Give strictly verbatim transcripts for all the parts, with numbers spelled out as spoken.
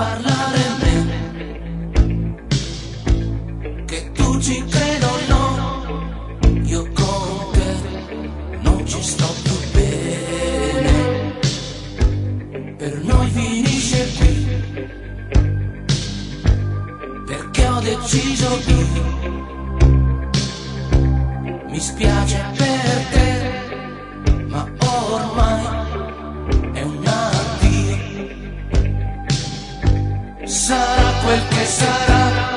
parlare a me, che tu ci credi o no, io con te non ci sto più bene, per noi finisce qui, perché ho deciso di, mi spiace per te, ma ormai è un addio, sarà quel che sarà,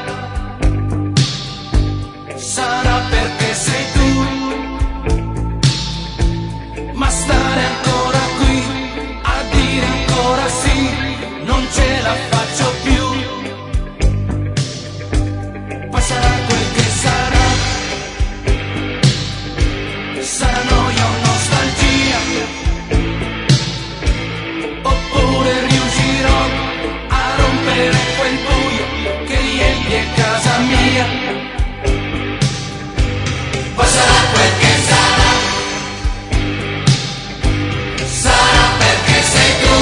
sarà perché sei tu, ma stare ancora qui a dire ancora sì, non ce la faccio più, poi sarà quel che sarà, sarà noia o nostalgia, oppure riuscirò a rompere quel buio che riempie casa mia, poi sarà quel che sarà, sarà perché sei tu,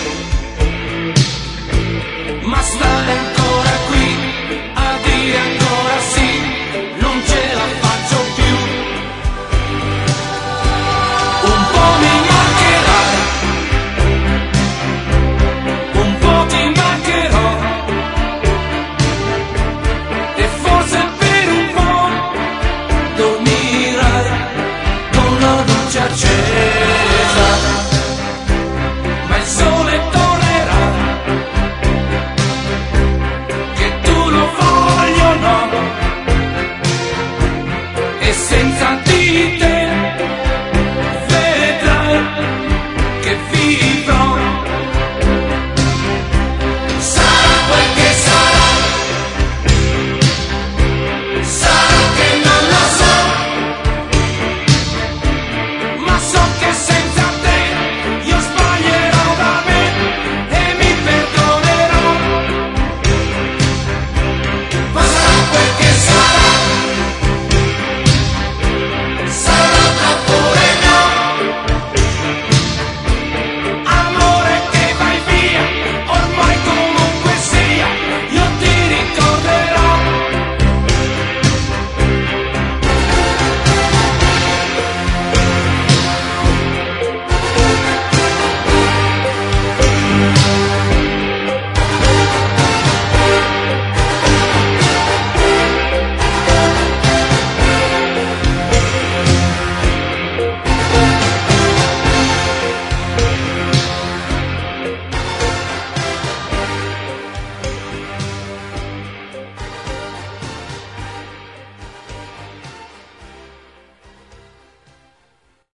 ma stare ancora qui a dire ancora sì, non ce la faccio più, un po' mi mancherai, un po' ti mancherò, e forse per un po' dormirai con la luce accesa.